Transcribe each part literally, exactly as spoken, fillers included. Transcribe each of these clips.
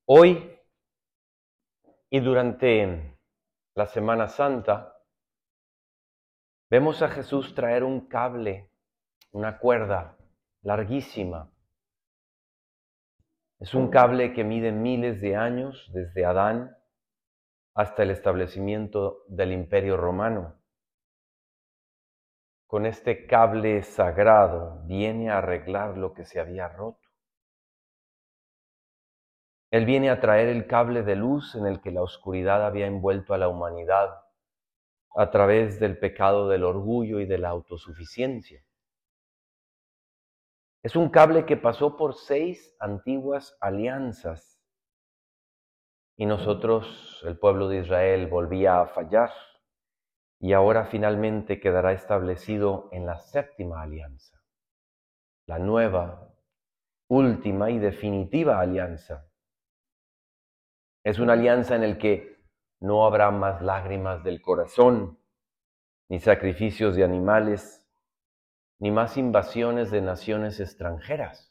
Hoy y durante la Semana Santa vemos a Jesús traer un cable, una cuerda larguísima. Es un cable que mide miles de años desde Adán hasta el establecimiento del Imperio Romano. Con este cable sagrado viene a arreglar lo que se había roto. Él viene a traer el cable de luz en el que la oscuridad había envuelto a la humanidad a través del pecado del orgullo y de la autosuficiencia. Es un cable que pasó por seis antiguas alianzas y nosotros, el pueblo de Israel, volvía a fallar y ahora finalmente quedará establecido en la séptima alianza, la nueva, última y definitiva alianza. Es una alianza en la que no habrá más lágrimas del corazón, ni sacrificios de animales, ni más invasiones de naciones extranjeras.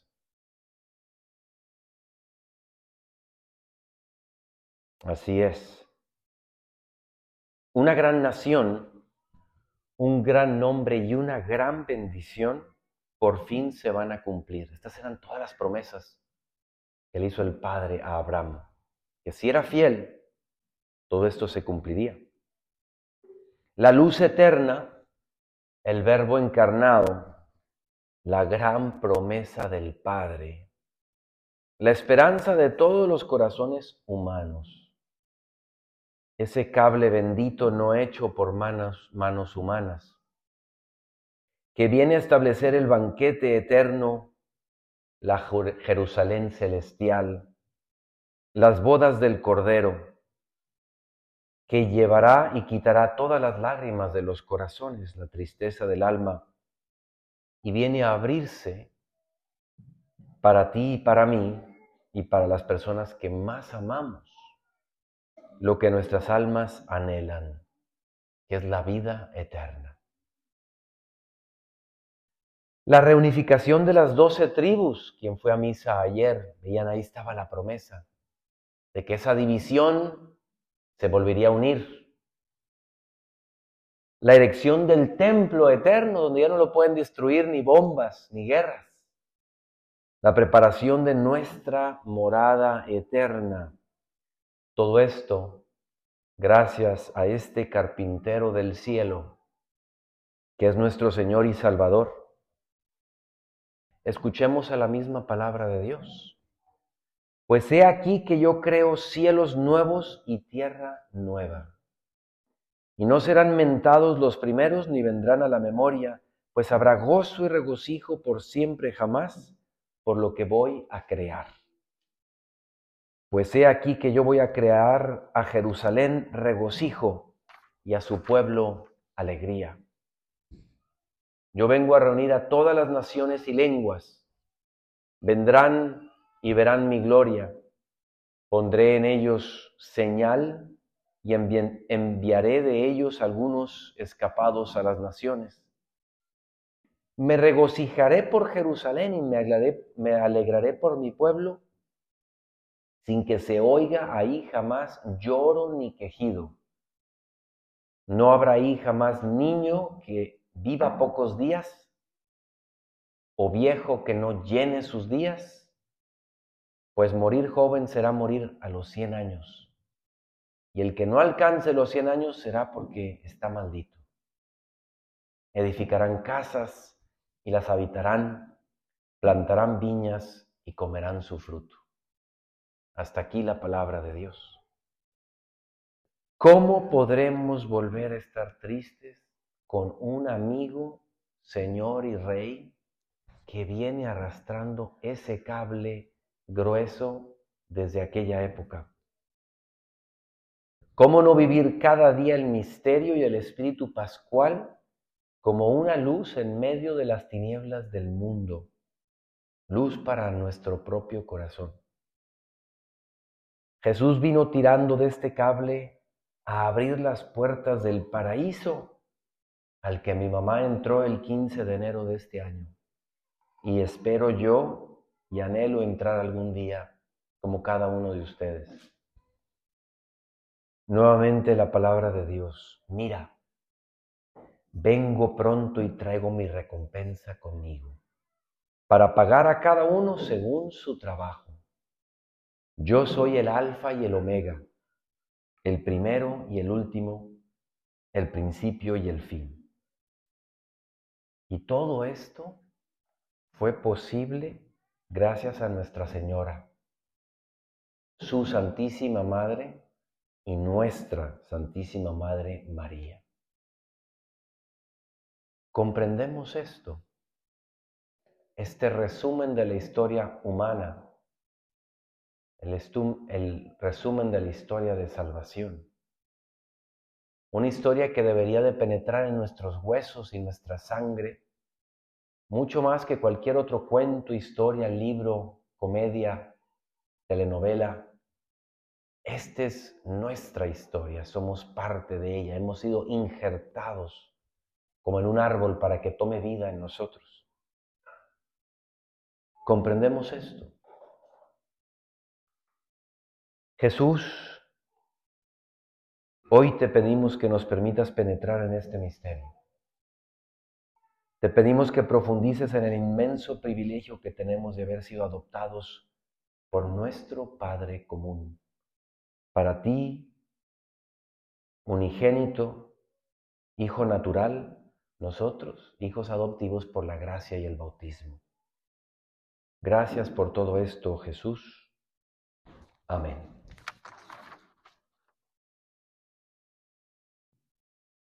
Así es. Una gran nación, un gran nombre y una gran bendición por fin se van a cumplir. Estas eran todas las promesas que le hizo el Padre a Abraham, que si era fiel, todo esto se cumpliría. La luz eterna, el Verbo encarnado, la gran promesa del Padre, la esperanza de todos los corazones humanos. Ese cable bendito no hecho por manos, manos humanas, que viene a establecer el banquete eterno, la Jerusalén celestial, las bodas del Cordero, que llevará y quitará todas las lágrimas de los corazones, la tristeza del alma, y viene a abrirse para ti y para mí y para las personas que más amamos, lo que nuestras almas anhelan, que es la vida eterna. La reunificación de las doce tribus, quien fue a misa ayer, veían ahí estaba la promesa de que esa división se volvería a unir. La erección del templo eterno, donde ya no lo pueden destruir ni bombas ni guerras. La preparación de nuestra morada eterna. Todo esto gracias a este carpintero del cielo, que es nuestro Señor y Salvador. Escuchemos a la misma palabra de Dios. Pues he aquí que yo creo cielos nuevos y tierra nueva. Y no serán mentados los primeros, ni vendrán a la memoria, pues habrá gozo y regocijo por siempre jamás, por lo que voy a crear. Pues he aquí que yo voy a crear a Jerusalén regocijo y a su pueblo alegría. Yo vengo a reunir a todas las naciones y lenguas. Vendrán y verán mi gloria. Pondré en ellos señal y envi- enviaré de ellos algunos escapados a las naciones. Me regocijaré por Jerusalén y me alegraré, me alegraré por mi pueblo, sin que se oiga ahí jamás lloro ni quejido. No habrá ahí jamás niño que viva pocos días, o viejo que no llene sus días, pues morir joven será morir a los cien años. Y el que no alcance los cien años será porque está maldito. Edificarán casas y las habitarán, plantarán viñas y comerán su fruto. Hasta aquí la palabra de Dios. ¿Cómo podremos volver a estar tristes con un amigo, Señor y Rey, que viene arrastrando ese cable grueso desde aquella época? ¿Cómo no vivir cada día el misterio y el espíritu pascual como una luz en medio de las tinieblas del mundo? Luz para nuestro propio corazón. Jesús vino tirando de este cable a abrir las puertas del paraíso al que mi mamá entró el quince de enero de este año. Y espero yo y anhelo entrar algún día como cada uno de ustedes. Nuevamente la palabra de Dios: mira, vengo pronto y traigo mi recompensa conmigo, para pagar a cada uno según su trabajo. Yo soy el Alfa y el Omega, el primero y el último, el principio y el fin. Y todo esto fue posible gracias a Nuestra Señora, su Santísima Madre y nuestra Santísima Madre María. ¿Comprendemos esto? Este resumen de la historia humana, el, estum, el resumen de la historia de salvación. Una historia que debería de penetrar en nuestros huesos y nuestra sangre, mucho más que cualquier otro cuento, historia, libro, comedia, telenovela. Esta es nuestra historia, somos parte de ella, hemos sido injertados como en un árbol para que tome vida en nosotros. ¿Comprendemos esto? Jesús, hoy te pedimos que nos permitas penetrar en este misterio. Te pedimos que profundices en el inmenso privilegio que tenemos de haber sido adoptados por nuestro Padre común. Para ti, unigénito, Hijo natural, nosotros, hijos adoptivos por la gracia y el bautismo. Gracias por todo esto, Jesús. Amén.